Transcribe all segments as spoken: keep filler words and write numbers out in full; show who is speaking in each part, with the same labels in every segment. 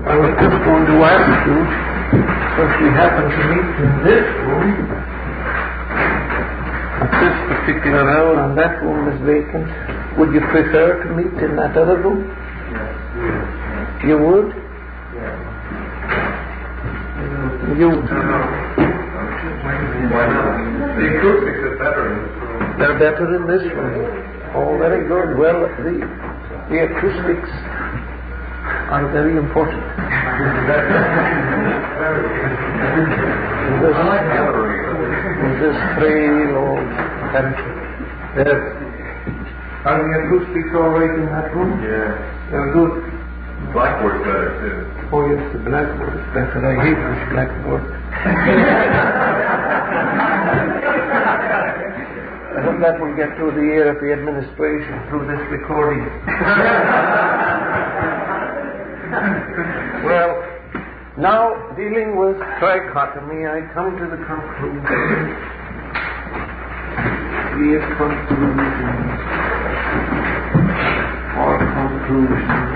Speaker 1: I was just going to ask you, if we happen to meet in this room, at this particular hour and that room is vacant, would you prefer to meet in that other room?
Speaker 2: Yes.
Speaker 1: You would?
Speaker 2: Yes.
Speaker 1: You?
Speaker 2: Why not? The acoustics are better in this room.
Speaker 1: They're better in this room. Oh, very good. Well, the, the acoustics are very important.
Speaker 2: I like gathering.
Speaker 1: This frail old country. Yes. Are the acoustics all right in that room?
Speaker 2: Yeah.
Speaker 1: They're good.
Speaker 2: Blackboard's better too.
Speaker 1: Oh yes, the blackboard is better. I hate this blackboard. I hope that will get through the ear of the administration through this recording. Well, now dealing with trichotomy, I come to the conclusion. These conclusions or conclusions.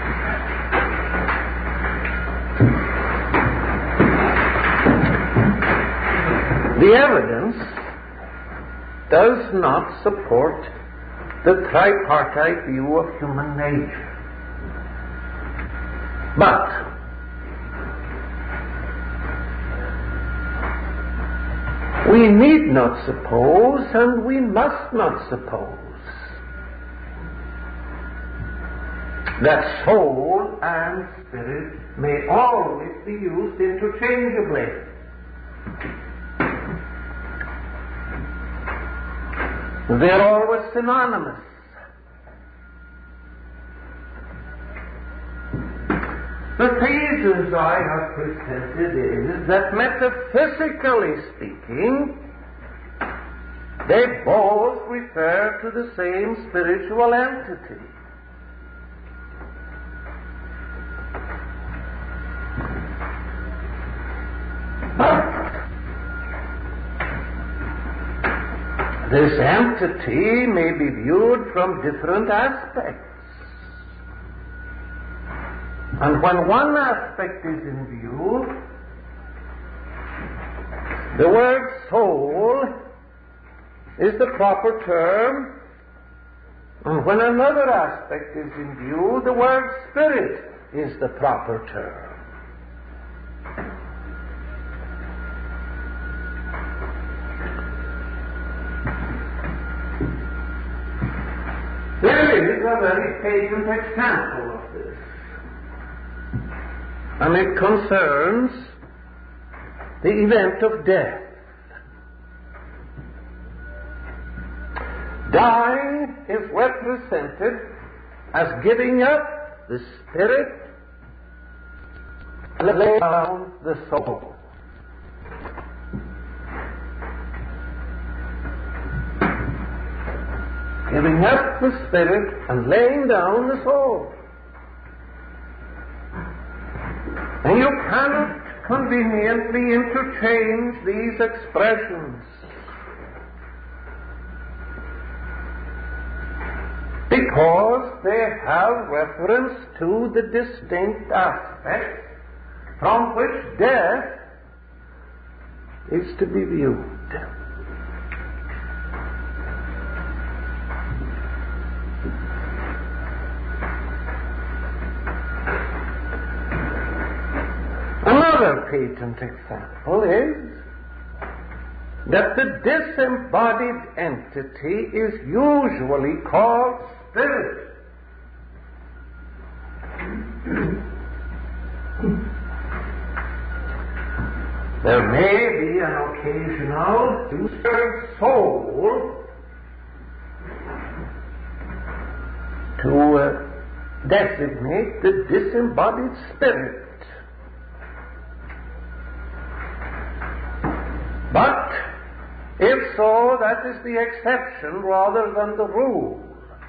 Speaker 1: The evidence does not support the tripartite view of human nature. But we need not suppose, and we must not suppose, that soul and spirit may always be used interchangeably. They're always synonymous. The thesis I have presented is that metaphysically speaking, they both refer to the same spiritual entity. This entity may be viewed from different aspects. And when one aspect is in view, the word soul is the proper term, and when another aspect is in view, the word spirit is the proper term. There is a very patent example of this, and it concerns the event of death. Dying is represented as giving up the spirit and laying down the soul. Giving up the spirit and laying down the soul. And you cannot conveniently interchange these expressions, because they have reference to the distinct aspects from which death is to be viewed. Another patent example is that the disembodied entity is usually called spirit. There may be an occasional use of soul to uh, designate the disembodied spirit. But if so, that is the exception rather than the rule.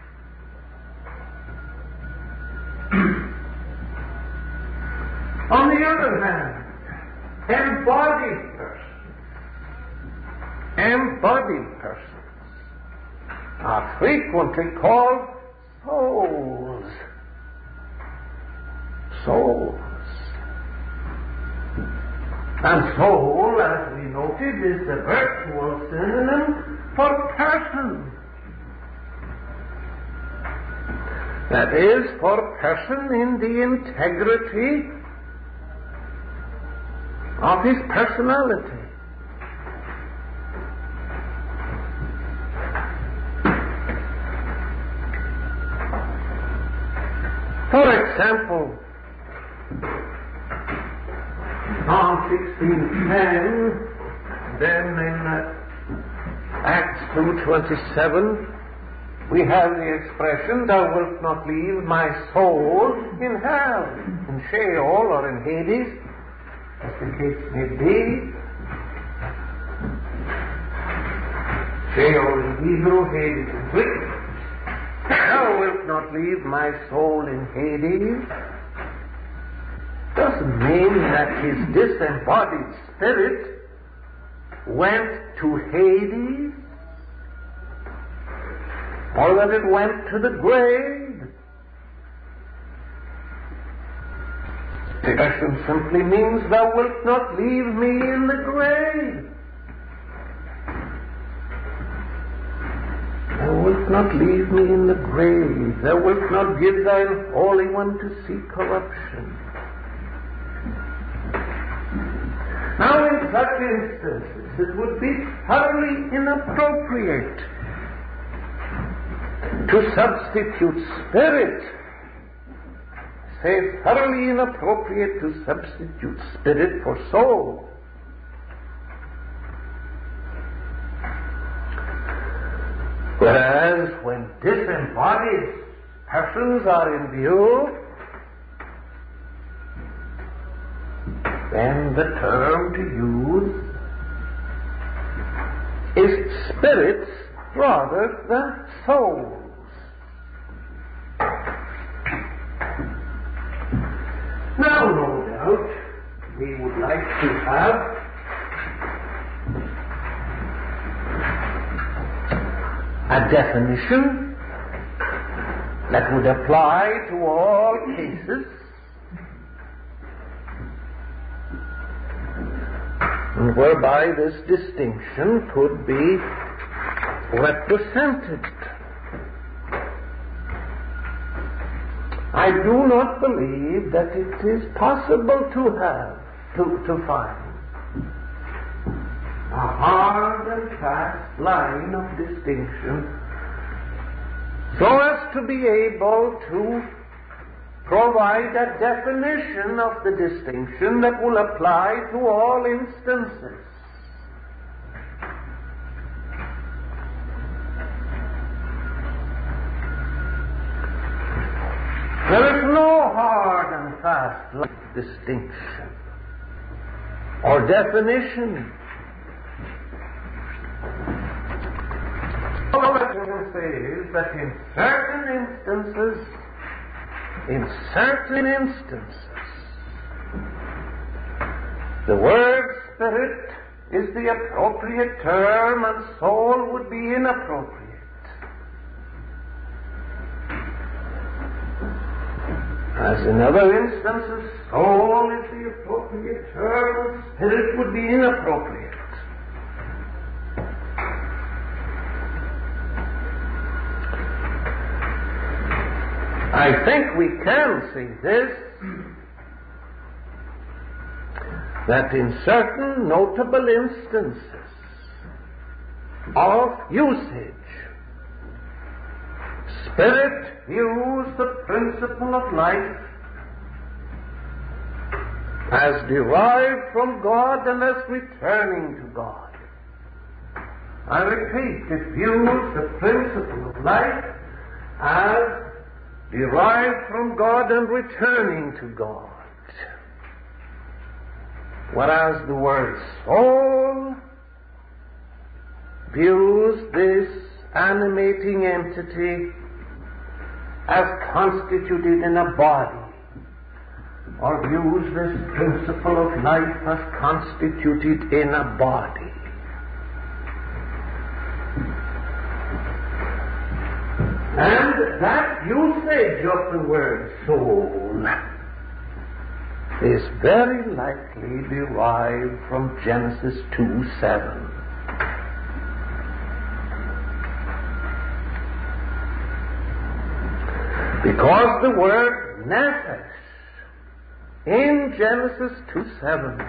Speaker 1: On the other hand, embodied persons, embodied persons are frequently called souls. Souls. And soul, as we noted, is the virtual synonym for person. That is, for person in the integrity of his personality. For example, Psalm sixteen ten, then in uh, Acts two twenty-seven, we have the expression, "Thou wilt not leave my soul in hell," in Sheol or in Hades, as the case may be. Sheol in Hebrew, Hades in Greek. "Thou wilt not leave my soul in Hades" doesn't mean that his disembodied spirit went to Hades, or that it went to the grave. The expression simply means, "Thou wilt not leave me in the grave." Thou wilt not leave me in the grave. Thou wilt not give thine Holy One to see corruption. Now, in such instances, it would be thoroughly inappropriate to substitute spirit. Say, thoroughly inappropriate to substitute spirit for soul. Whereas, when disembodied persons are in view, then the term to use is spirits rather than souls. Now, no doubt, we would like to have a definition that would apply to all cases, and whereby this distinction could be represented. I do not believe that it is possible to have, to, to find a hard and fast line of distinction so as to be able to provide a definition of the distinction that will apply to all instances. There is no hard and fast line of distinction or definition. All that we can say is that in certain instances, in certain instances, the word spirit is the appropriate term and soul would be inappropriate. As in other instances, soul is the appropriate term and spirit would be inappropriate. I think we can see this, that in certain notable instances of usage, spirit views the principle of life as derived from God and as returning to God. I repeat, it views the principle of life as derived from God and returning to God. Whereas the word soul views this animating entity as constituted in a body, or views this principle of life as constituted in a body. And that usage of the word soul is very likely derived from Genesis two seven. Because the word nephesh in Genesis two seven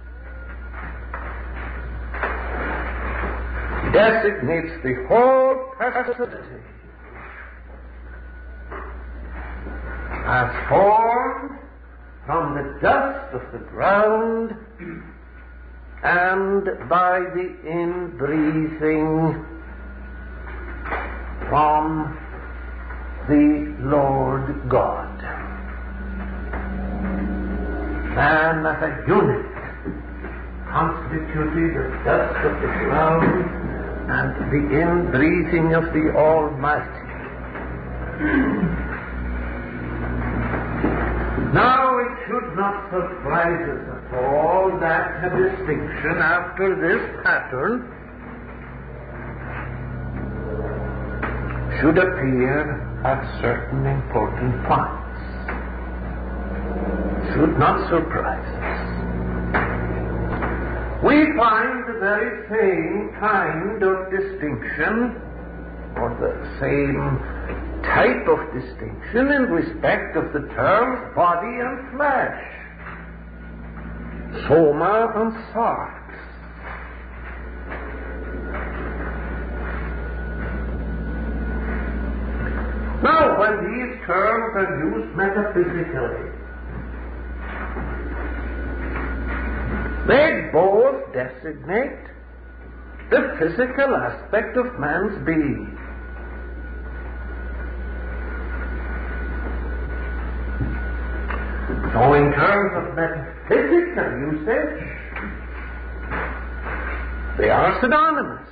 Speaker 1: designates the whole personality as formed from the dust of the ground and by the inbreathing from the Lord God. Man as a unit, constituted of dust of the ground and the inbreathing of the Almighty. Now it should not surprise us at all that a distinction after this pattern should appear at certain important points. Should not surprise us. We find the very same kind of distinction, or the same type of distinction in respect of the terms body and flesh, soma and sarx. Now, when these terms are used metaphysically, they both designate the physical aspect of man's being. So in terms of metaphysical usage, they are synonymous.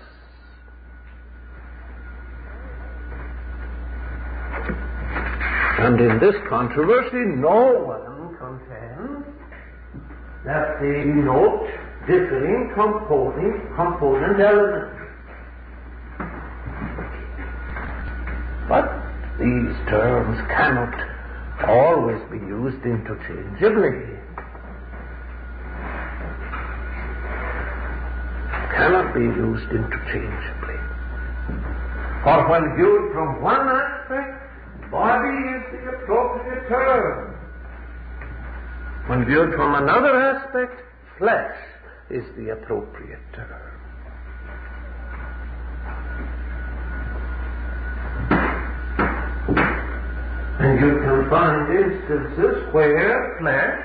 Speaker 1: And in this controversy, no one contends that they denote differing component, component elements. But these terms cannot always be used interchangeably. Cannot be used interchangeably. For when viewed from one aspect, body is the appropriate term. When viewed from another aspect, flesh is the appropriate term. And you can find instances where flesh,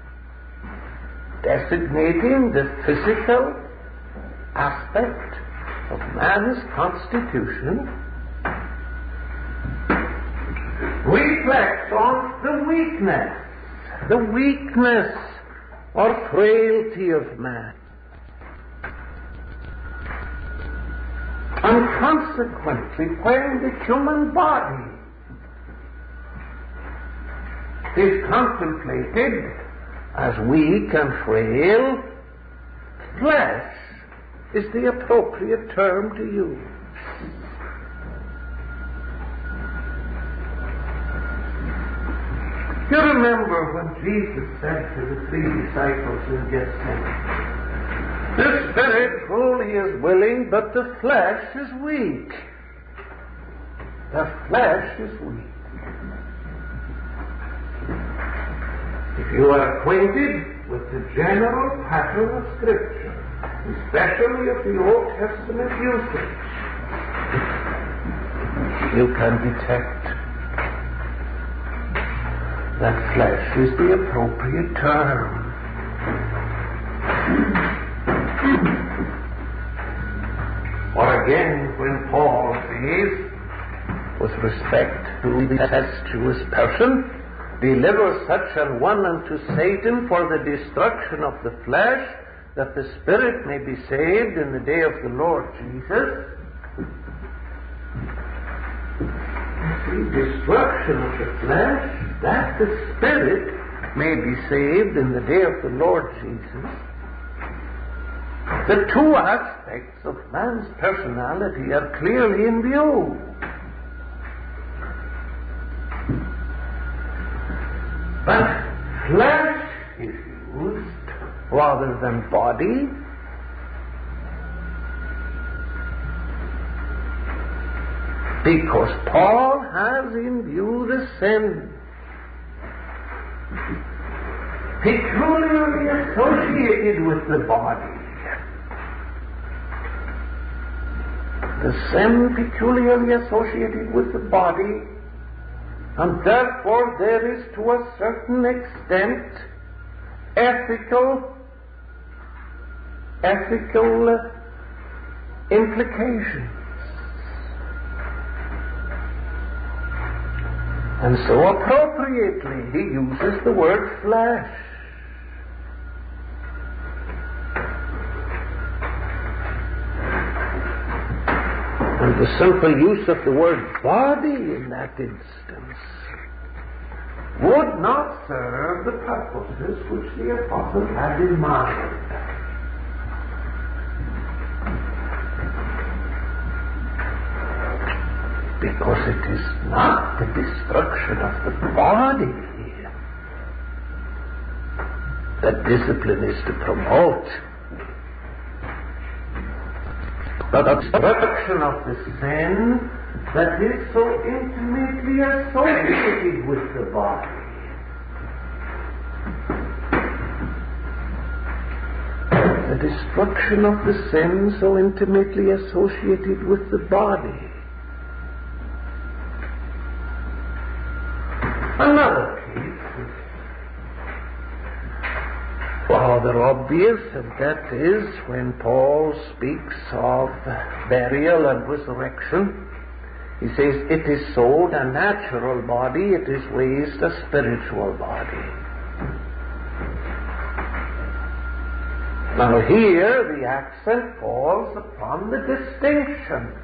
Speaker 1: designating the physical aspect of man's constitution, reflects on the weakness, the weakness or frailty of man. And consequently, when the human body is contemplated as weak and frail, flesh is the appropriate term to use. You remember when Jesus said to the three disciples in Gethsemane, "The spirit truly is willing, but the flesh is weak." The flesh is weak. If you are acquainted with the general pattern of Scripture, especially of the Old Testament usage, you can detect that flesh is the appropriate term. Or again, when Paul says, with respect to the tempestuous person, "Deliver such an one unto Satan for the destruction of the flesh, that the spirit may be saved in the day of the Lord Jesus." The destruction of the flesh, that the spirit may be saved in the day of the Lord Jesus. The two aspects of man's personality are clearly in view. But flesh rather than body. Because Paul has in view the sin peculiarly associated with the body. The sin peculiarly associated with the body, and therefore there is to a certain extent ethical ethical uh, implications. And so appropriately he uses the word flesh. And the simple use of the word body in that instance would not serve the purposes which the apostle had in mind. Because it is not the destruction of the body that discipline is to promote, but the destruction of the sin that is so intimately associated with the body. The destruction of the sin so intimately associated with the body. Another case is rather obvious, and that is when Paul speaks of burial and resurrection. He says, it is sold a natural body, it is raised a spiritual body. Now here the accent falls upon the distinction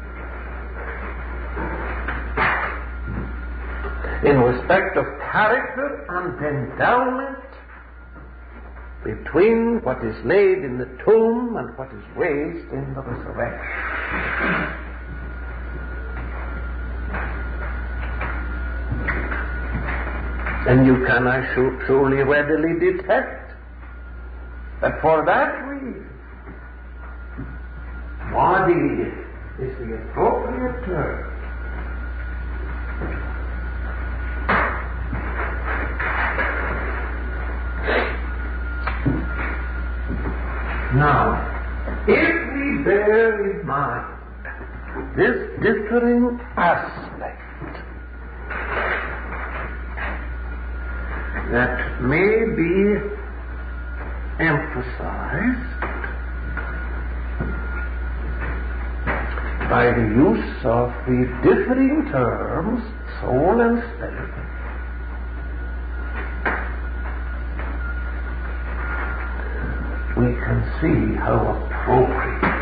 Speaker 1: in respect of character and endowment between what is laid in the tomb and what is raised in the resurrection. And you can, I should surely readily detect that for that reason, body is the appropriate term. Now, if we bear in mind this differing aspect that may be emphasized by the use of the differing terms soul and spirit, we can see how appropriate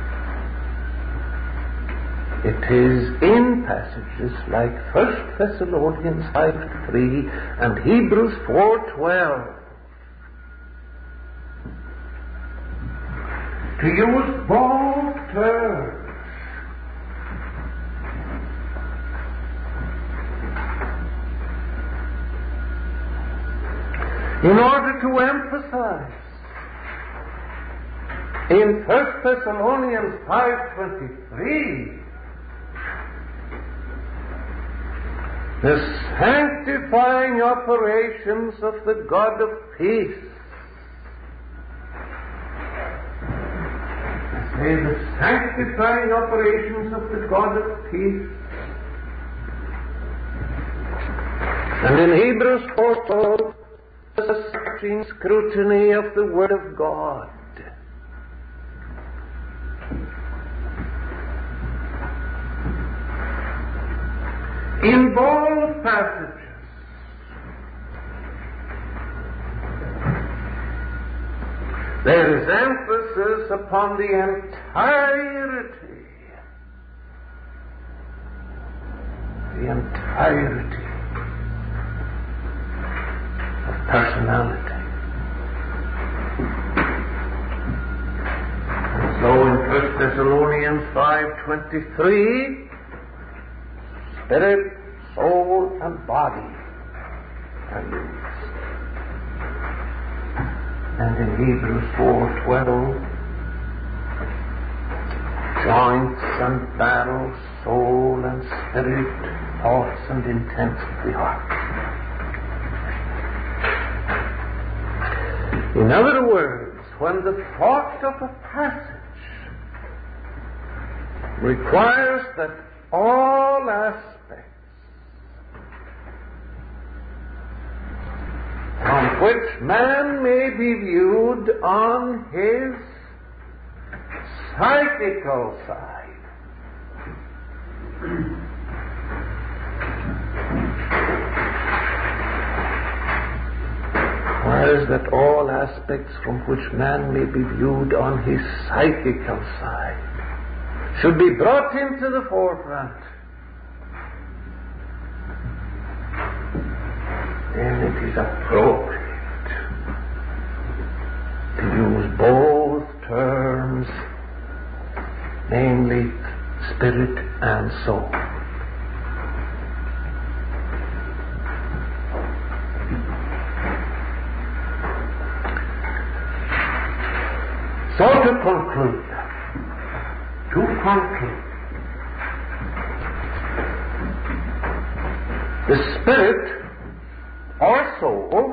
Speaker 1: it is in passages like First Thessalonians five three and Hebrews four twelve to use both terms in order to emphasize in First Thessalonians five twenty-three the sanctifying operations of the God of peace. I say the sanctifying operations of the God of peace. And in Hebrews four twelve, the searching scrutiny of the Word of God. In both passages, there is emphasis upon the entirety, the entirety of personality. And so in First Thessalonians five twenty-three, spirit, soul, and body are used. and in Hebrews four twelve, joints and marrow, soul and spirit, thoughts and intents of the heart. In other words, when the thought of a passage requires that all aspects from which man may be viewed on his psychical side requires that all aspects from which man may be viewed on his psychical side should be brought into the forefront. Then it is appropriate to use both terms, namely spirit and soul. So to conclude, to conclude, the spirit or soul,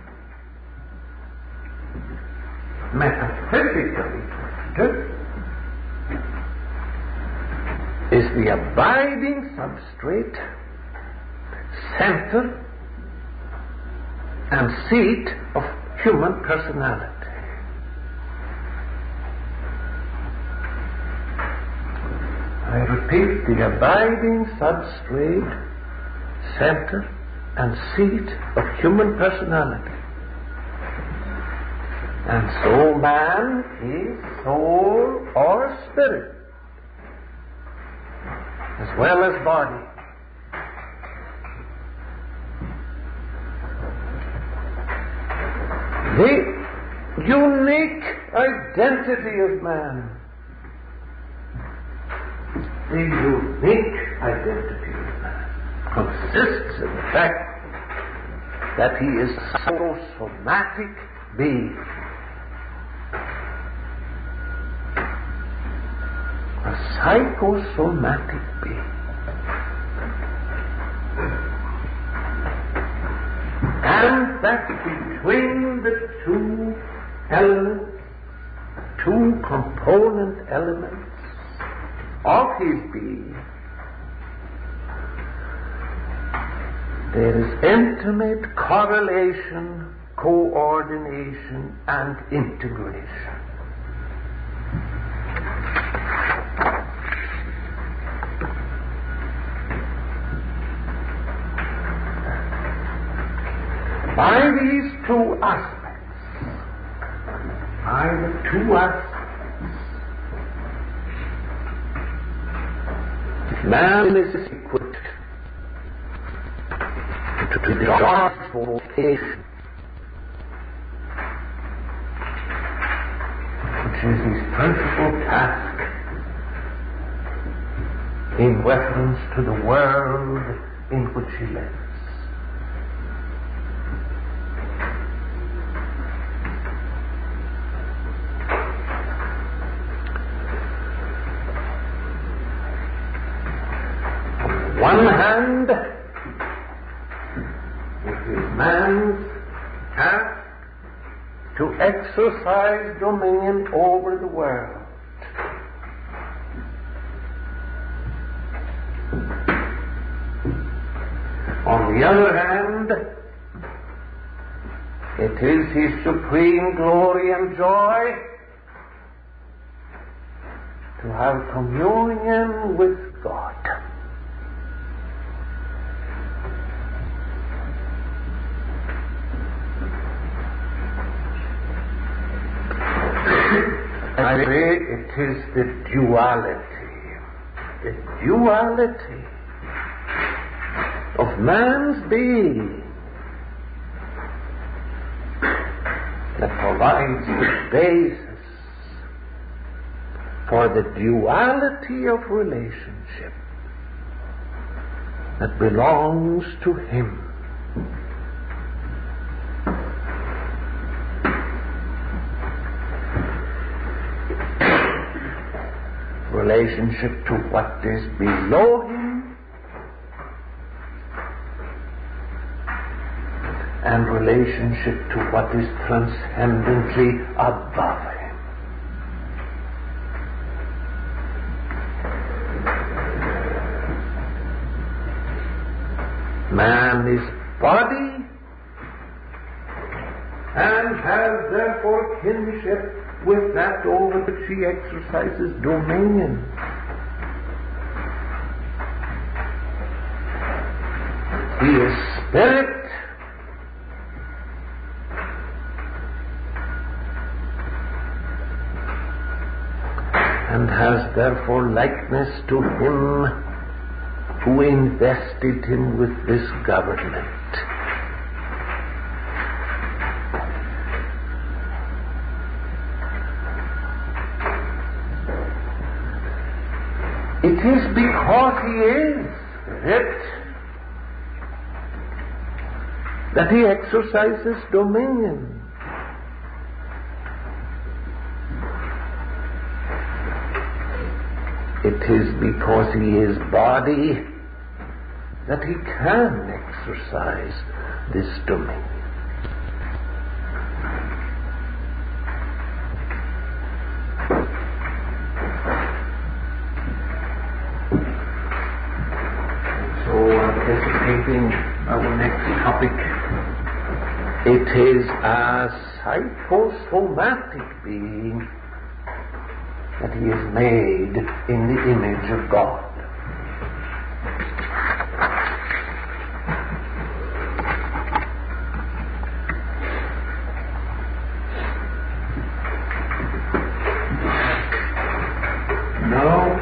Speaker 1: metaphysically, is the abiding substrate, center, and seat of human personality. I repeat, the abiding substrate, center, and seat of human personality. And so man is soul or spirit, as well as body. The unique identity of man, the unique identity of man, consists in the fact that he is a psychosomatic being. A psychosomatic being. And that between the two elements, two component elements of his being, there is intimate correlation, coordination, and integration. By these two aspects, by the two aspects, man is equipped to the God's vocation, which is his principal task in reference to the world in which he lives. On one hand, it is man's task to exercise dominion over the world. On the other hand, it is his supreme glory and joy to have communion with God. I say it is the duality, the duality of man's being that provides the basis for the duality of relationship that belongs to him. relationship to what is below him, and relationship to what is transcendently above him. Man is body and has therefore kinship with that over which he exercises dominion. He is spirit, and has therefore likeness to him who invested him with this government. It is because he is spirit that he exercises dominion. It is because he is body that he can exercise this dominion. So, anticipating our next topic, it is a psychosomatic being that he is made in the image of God. Now,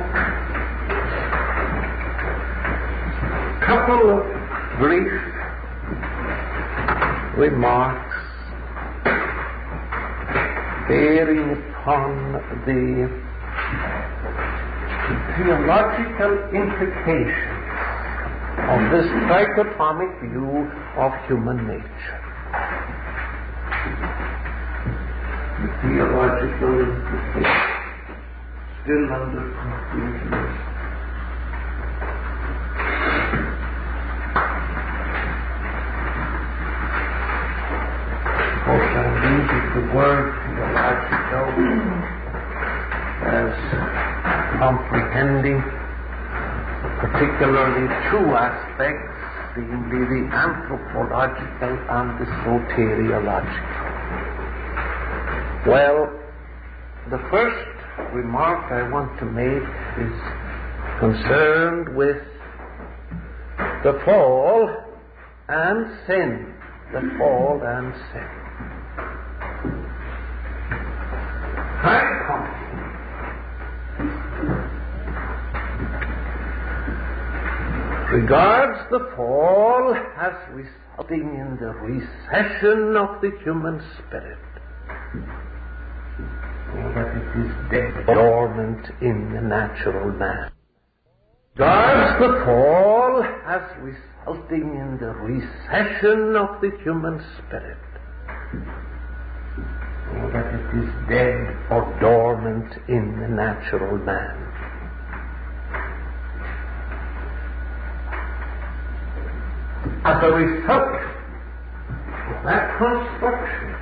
Speaker 1: a couple of brief remarks bearing upon the theological implications of this dichotomic view of human nature. The theological implications still under confusion. Of course, I use the word theological as comprehending particularly two aspects, namely the anthropological and the soteriological. Well, the first remark I want to make is concerned with the fall and sin. The fall and sin. High regards the fall as resulting in the recession of the human spirit, or that it is dead, dormant in the natural man. Regards the fall as resulting in the recession of the human spirit, or that it is dead or dormant in the natural man. As a result of that construction,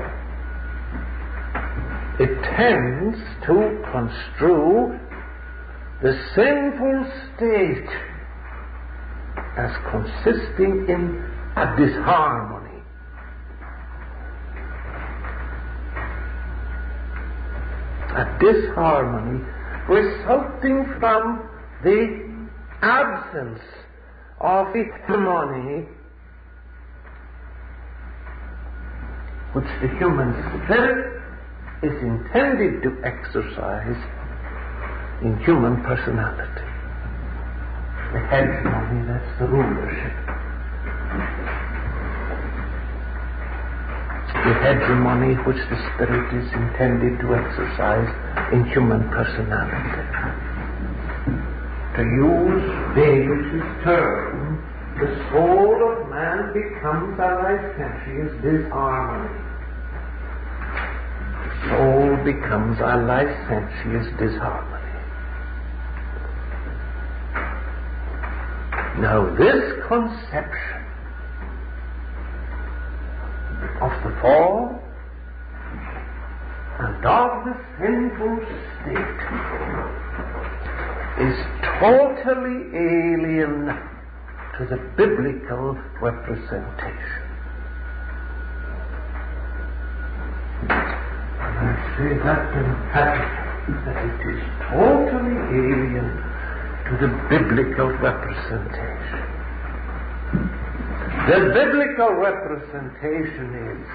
Speaker 1: it tends to construe the sinful state as consisting in a disharmony. A disharmony resulting from the absence of the harmony which the human spirit is intended to exercise in human personality. The hegemony, that's the rulership. The hegemony which the spirit is intended to exercise in human personality. To use David's term, the soul of man becomes a licentious disharmony. The soul becomes a licentious disharmony. Now this conception of the fall and of the sinful state is totally alien to the biblical representation. And I say that emphatically, that it is totally alien to the biblical representation. The biblical representation is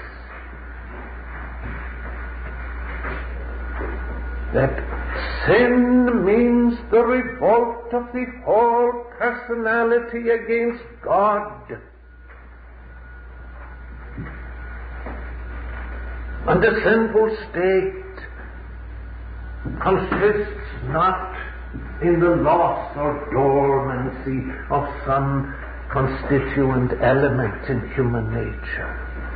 Speaker 1: that sin means the revolt of the whole personality against God. And the sinful state consists not in the loss or dormancy of some constituent element in human nature.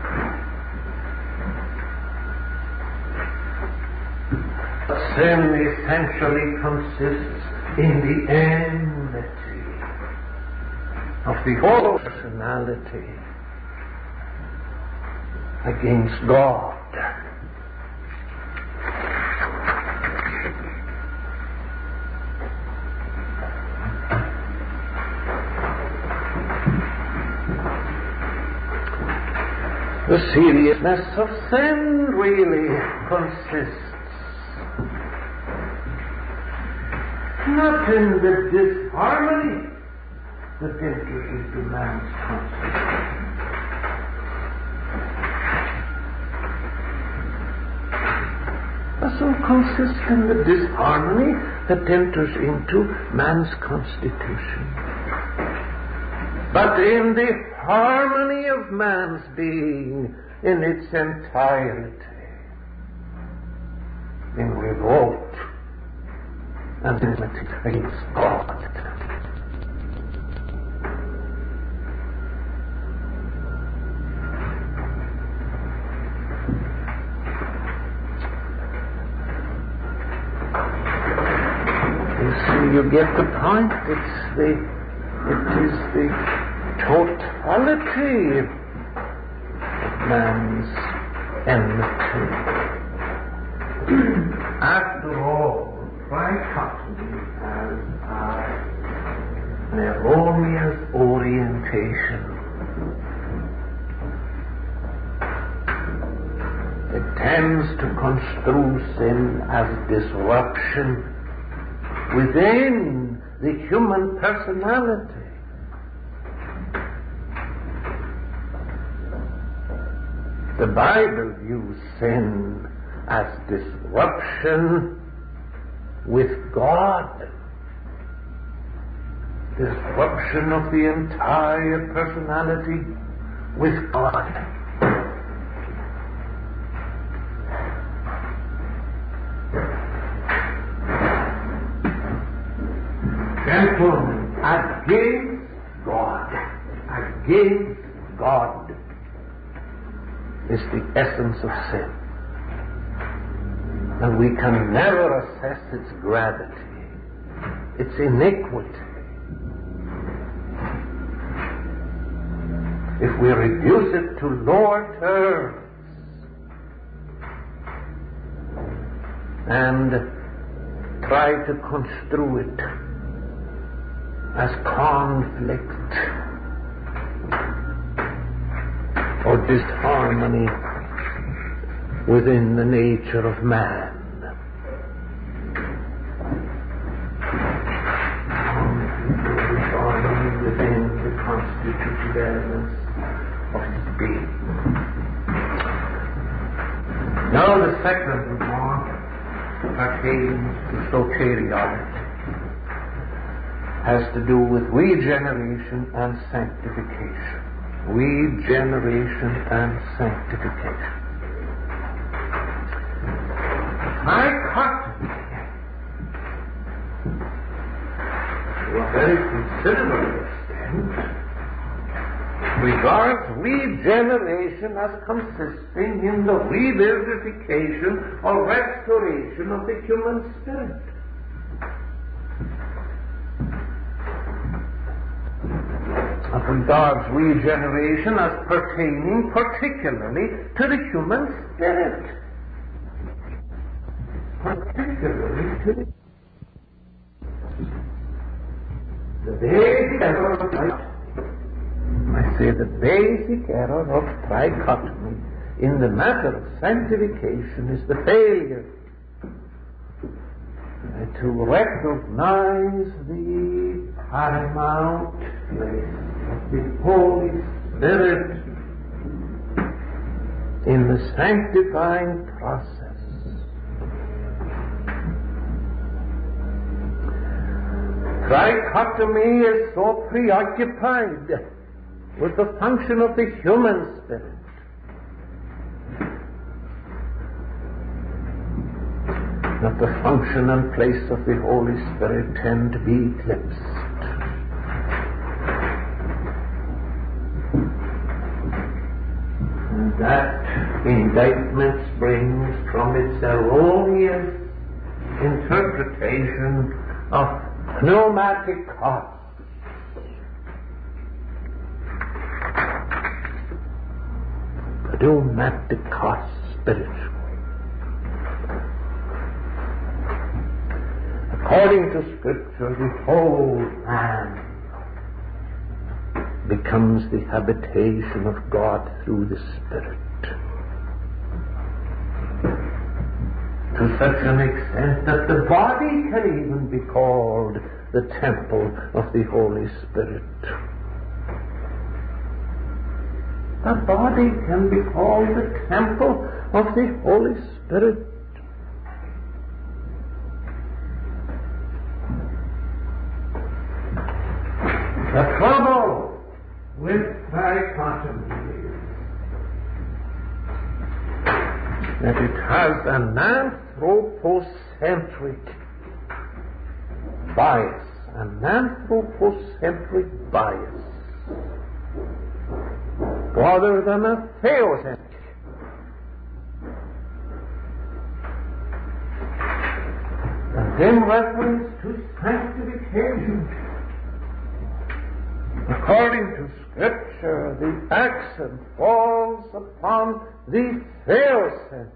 Speaker 1: Sin essentially consists in the enmity of the whole personality against God. The seriousness of sin really consists not in the disharmony that enters into man's constitution, doesn't consist in the disharmony that enters into man's constitution, but in the harmony of man's being in its entirety, in revolt and enmity against God. You see, you get the point. It's the, it is the totality of man's enmity. After all, trichotomy has an erroneous orientation. It tends to construe sin as disruption within the human personality. The Bible views sin as disruption with God, disruption of the entire personality with God. Gentlemen, against God, against God is the essence of sin. And we can never assess its gravity, its iniquity, if we reduce it to lower terms and try to construe it as conflict or disharmony within the nature of man. Disharmony within the constitutive elements of his being. Now the second remark pertains to soteriology. Has to do with regeneration and sanctification. Regeneration and sanctification. Trichotomy, to a very considerable extent, regards regeneration as consisting in the revivification or restoration of the human spirit. of regards regeneration as pertaining particularly to the human spirit. Particularly to the, the basic error of trichotomy. I say the basic error of trichotomy in the matter of sanctification is the failure to recognize the paramount place of the Holy Spirit in the sanctifying process. Trichotomy is so preoccupied with the function of the human spirit that the function and place of the Holy Spirit tend to be eclipsed. And that indictment springs from its erroneous interpretation of pneumatikos. Pneumatikos, spiritual. According to Scripture, the whole man becomes the habitation of God through the Spirit. To such an extent that the body can even be called the temple of the Holy Spirit. The body can be called the temple of the Holy Spirit. The trouble with trichotomy is that it has an anthropocentric bias, an anthropocentric bias, rather than a theocentric. And in reference to sanctification, according to Scripture, the accent falls upon the theocentric.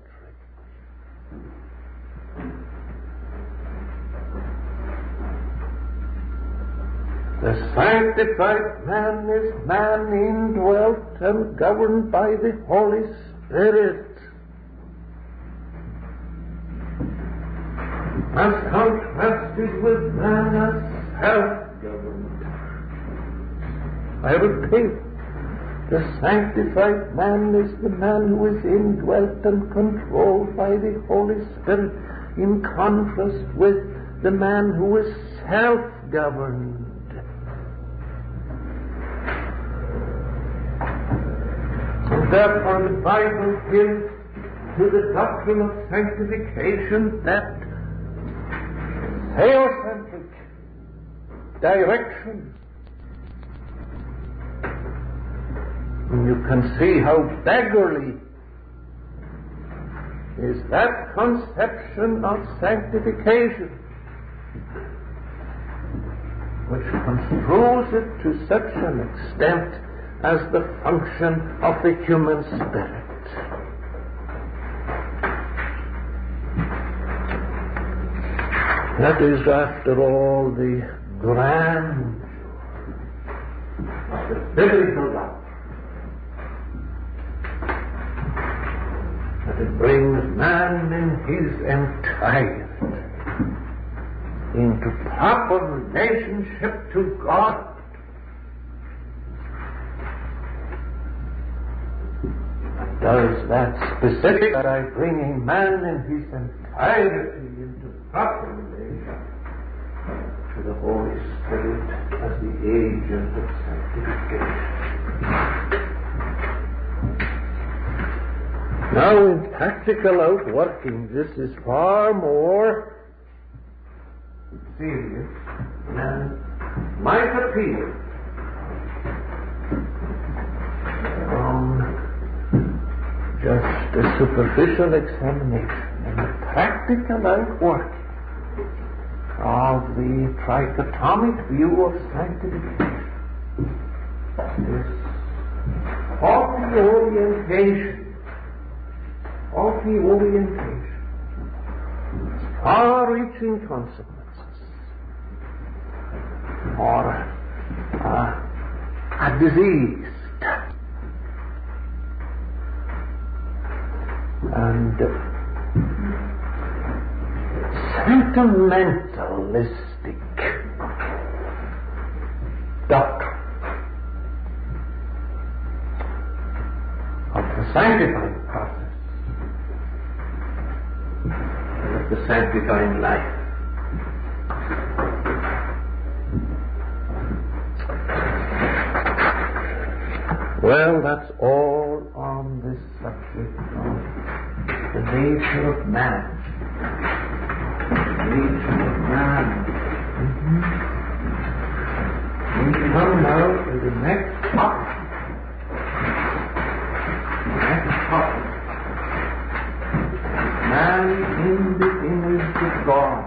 Speaker 1: The sanctified man is man indwelt and governed by the Holy Spirit, as contrasted with man as self-governed. I repeat, the sanctified man is the man who is indwelt and controlled by the Holy Spirit, in contrast with the man who is self-governed. And therefore the Bible gives to the doctrine of sanctification that theocentric direction. And you can see how beggarly is that conception of sanctification, which construes it to such an extent as the function of the human spirit. That is, after all, the grandeur of the biblical doctrine. That it brings man in his entirety into proper relationship to God. Does that specific by bringing man in his entirety into proper relation to the Holy Spirit as the agent of sanctification. Now, in practical outworking, this is far more serious than might appear from just a superficial examination. And the practical outworking of the trichotomic view of sanctification this, of the orientation, of the orientation, far-reaching consequences for uh, a diseased and sentimentalistic doctrine of the sanctifying process and of the sanctifying life. Well, that's all on this subject of the nature of man. The nature of man. Mm-hmm. We come now to the next topic. The next topic. Man in the image of God.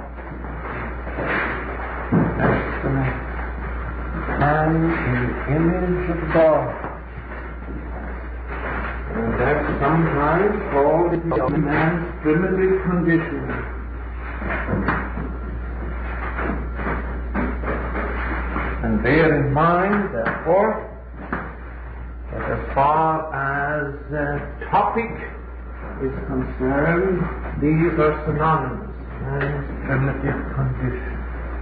Speaker 1: That's the next. Man in the image of God. And that's sometimes called the man's primitive condition. And bear in mind, therefore, that as far as uh, topic is concerned, these are synonymous. Man's primitive condition.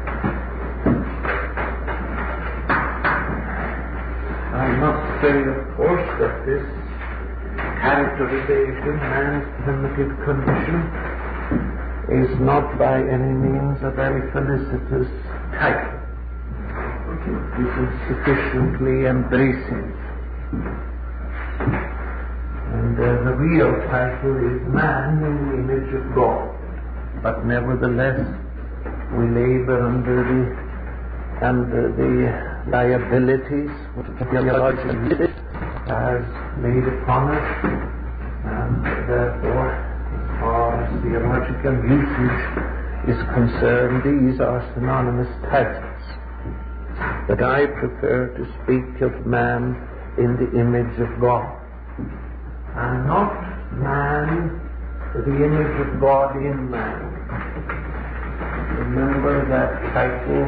Speaker 1: I must say, of course, that this characterization, man's primitive condition, is not by any means a very felicitous title. It isn't sufficiently embracing. And uh, the real title is Man in the Image of God. But nevertheless, we labor under the under the liabilities which the theologian has laid upon us, and therefore, as far as theological usage is concerned, these are synonymous titles. But I prefer to speak of man in the image of God, and not man, the image of God in man. Remember that title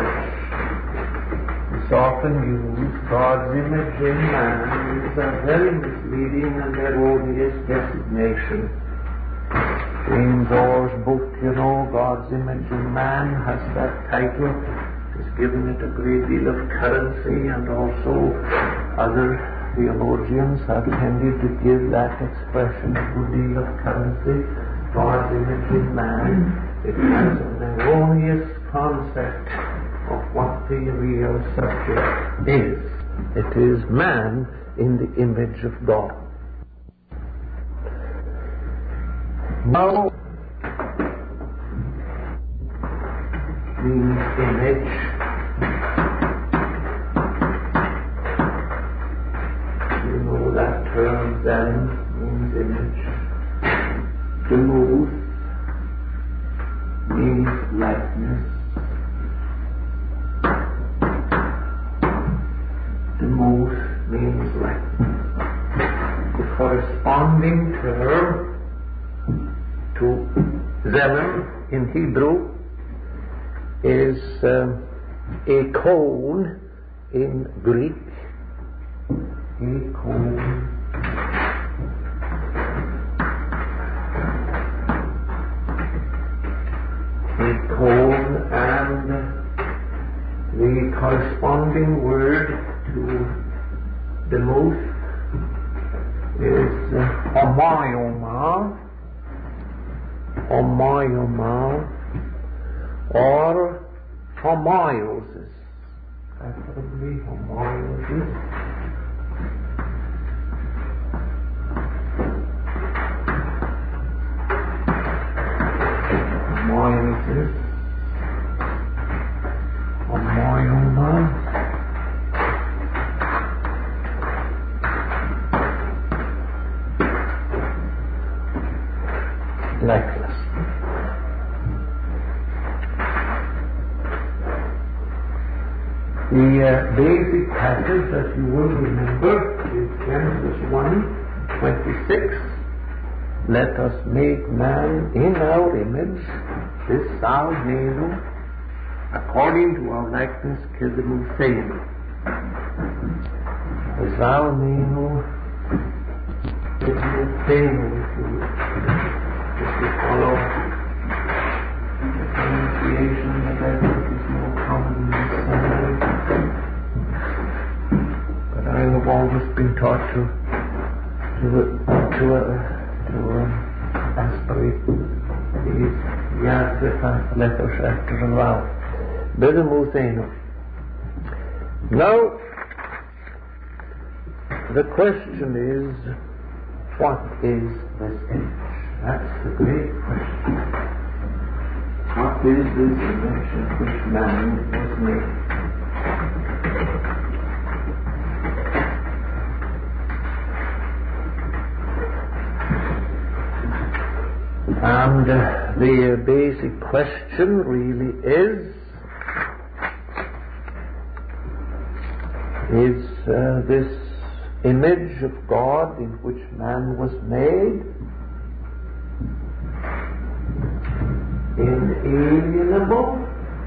Speaker 1: is often used, God's image in man, is a very misleading and erroneous designation. James Orr's book, you know, God's Image in Man, has that title. It's given it a great deal of currency, and also other theologians have tended to give that expression a good deal of currency. God's image in man. It has an erroneous concept of what the real subject is. It is man in the image of God. Now, means image. You know that term then means image. Demuth means likeness. Demuth means likeness. The corresponding term to zenon in Hebrew is um, a cone in Greek. A cone. A cone, and the corresponding word to demuth is uh, homoioma, homoioma, or homoiosis. Preferably homoiosis. Homoiosis. Homoioma. Likeness. The The uh, basic passage that you will remember is Genesis one twenty-six. Let us make man in our image, this Salmenu, according to our likeness, Kedemuseinu. The Salmenu, Kedemuseinu, if you if you follow the pronunciation, the letter is more common in this side. But I have always been taught to to to uh, to um, aspirate these Yazifat letters after a while. Kedemuseinu. Now, the question is, what is this image? That's the great question. What is this image in which man was made? And uh, the uh, basic question really is, is uh, this image of God in which man was made inalienable?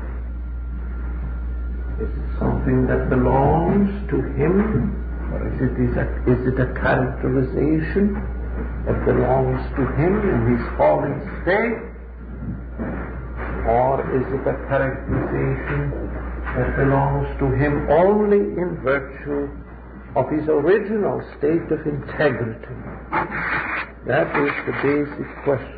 Speaker 1: Is it something that belongs to him? Or is it, is, a, is it a characterization that belongs to him in his fallen state? Or is it a characterization that belongs to him only in virtue of his original state of integrity? That is the basic question.